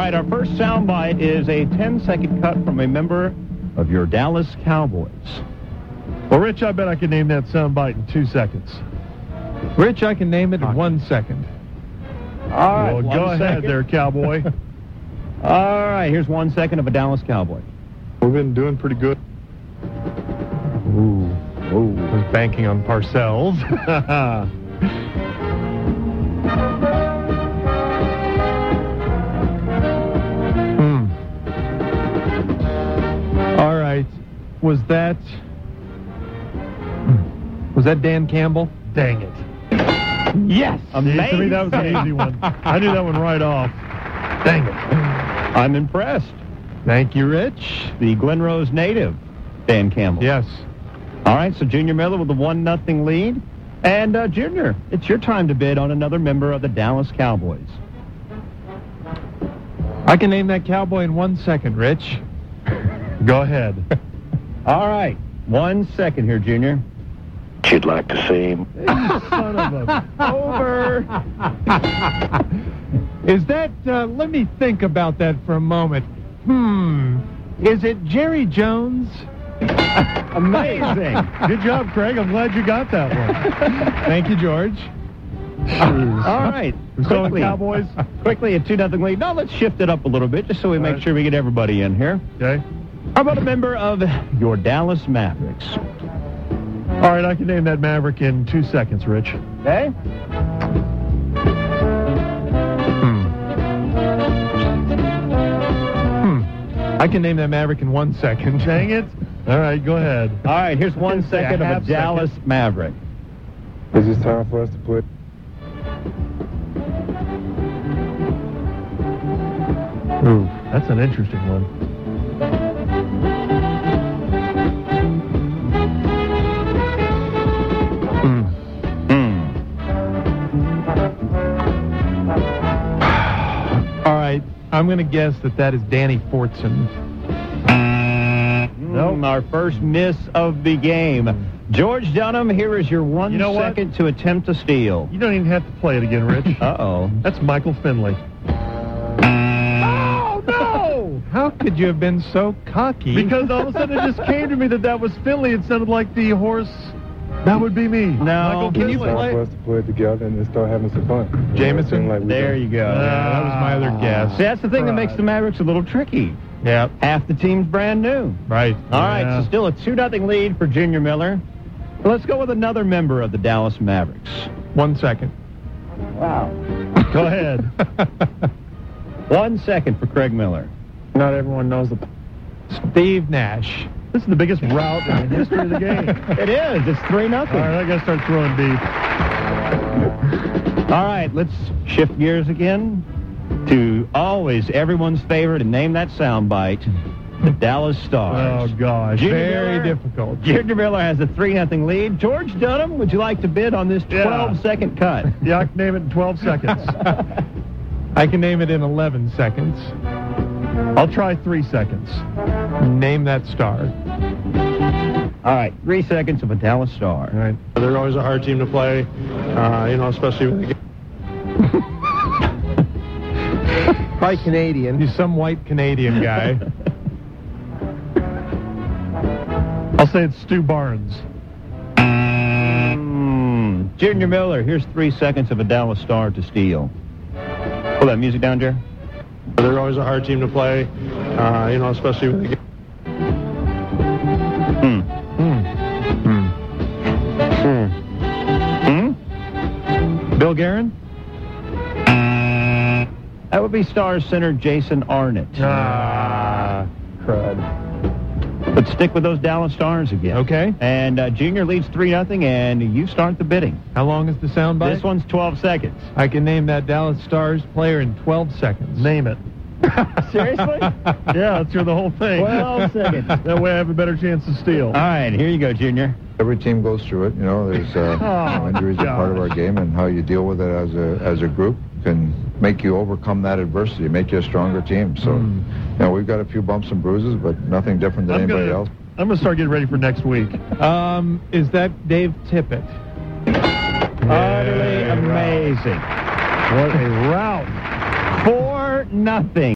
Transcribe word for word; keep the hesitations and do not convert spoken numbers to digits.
right, our first soundbite is a ten-second cut from a member of your Dallas Cowboys. Well, Rich, I bet I can name that soundbite in two seconds. Rich, I can name it in one second. All right, well, one go ahead second. there, Cowboy. All right, here's one second of a Dallas Cowboy. We've been doing pretty good. Ooh, ooh. I was banking on Parcells. hmm. All right. Was that... Was that Dan Campbell? Dang it. Yes! Amazing. To me, that was an easy one. I knew that one right off. Dang it. I'm impressed. Thank you, Rich. The Glen Rose native, Dan Campbell. Yes. All right, so Junior Miller with a one nothing lead. And, uh, Junior, it's your time to bid on another member of the Dallas Cowboys. I can name that Cowboy in one second, Rich. Go ahead. All right, one second here, Junior. You'd like to see him. Son of a... Over. Is that, uh, let me think about that for a moment. Hmm, is it Jerry Jones? Amazing. Good job, Craig. I'm glad you got that one. Thank you, George. Jeez. All right, So, quickly, Cowboys. quickly a two nothing lead. Now let's shift it up a little bit just so we All make right. sure we get everybody in here. Okay. How about a member of your Dallas Mavericks? All right, I can name that Maverick in two seconds, Rich. Okay. Hmm. Hmm. I can name that Maverick in one second. Dang it. All right, go ahead. All right, here's one Say a second of half a Dallas Maverick. Is it time for us to put... Ooh, that's an interesting one. Hmm. Hmm. All right, I'm going to guess that that is Danny Fortson. Nope. Our first miss of the game. George Dunham, here is your one You know what? second to attempt to steal. You don't even have to play it again, Rich. Uh-oh. That's Michael Finley. Oh, no! How could you have been so cocky? Because all of a sudden it just came to me that that was Finley. It sounded like the horse. That would be me. No. Michael Can you Finley. play- for us to put it together and start having some fun. Jameson? Like we There done. you go. Yeah, that was my other guess. See, that's the thing that makes the Mavericks a little tricky. Yeah, Half the team's brand new. right. All right, Yeah. so still a two nothing lead for Junior Miller. Let's go with another member of the Dallas Mavericks. One second. Wow. Go ahead. One second for Craig Miller. Not everyone knows the... Steve Nash. This is the biggest rout in the history of the game. It is. It's three All nothing. right, I got to start throwing deep. All right, let's shift gears again to always everyone's favorite and name that soundbite, the Dallas Stars. Oh, gosh. Junior Very Miller- difficult. Junior Miller has a three nothing lead. George Dunham, would you like to bid on this Yeah. twelve second cut? Yeah, I can name it in twelve seconds. I can name it in eleven seconds. I'll try three seconds. Name that star. All right, three seconds of a Dallas Star. All right. They're always a hard team to play, uh, you know, especially when they get... Probably Canadian. He's some white Canadian guy. I'll say it's Stu Barnes. Mm, Junior Miller, here's three seconds of a Dallas Star to steal. Pull that music down, Jer. They're always a hard team to play, uh, you know, especially when they get... Hmm. Hmm. Hmm. Hmm? Bill Guerin? That would be Stars center Jason Arnott. Ah, crud. But stick with those Dallas Stars again. Okay. And uh, Junior leads three nothing, and you start the bidding. How long is the soundbite? This one's twelve seconds. I can name that Dallas Stars player in twelve seconds. Name it. Seriously? Yeah, let's hear the whole thing. twelve seconds. That way I have a better chance to steal. All right, here you go, Junior. Every team goes through it. You know, there's uh, Oh, you know, injuries are part of our gosh. game, and how you deal with it as a as a group can make you overcome that adversity, make you a stronger team. So, Mm. you know, we've got a few bumps and bruises, but nothing different than I'm anybody gonna, else. I'm going to start getting ready for next week. Um, is that Dave Tippett? Utterly amazing. What a rout. Four nothing.